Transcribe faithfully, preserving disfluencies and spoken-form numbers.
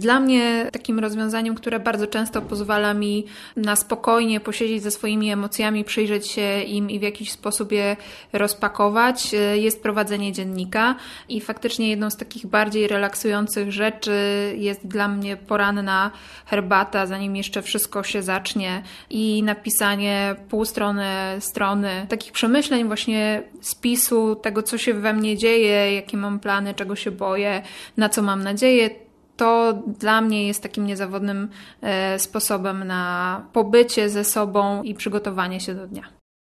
Dla mnie takim rozwiązaniem, które bardzo często pozwala mi na spokojnie posiedzieć ze swoimi emocjami, przyjrzeć się im i w jakiś sposób je rozpakować, jest prowadzenie dziennika. I faktycznie jedną z takich bardziej relaksujących rzeczy jest dla mnie poranna herbata, zanim jeszcze wszystko się zacznie, i napisanie pół strony, strony takich przemyśleń, właśnie spisu tego, co się we mnie dzieje, jakie mam plany, czego się boję, na co mam nadzieję. To dla mnie jest takim niezawodnym sposobem na pobycie ze sobą i przygotowanie się do dnia.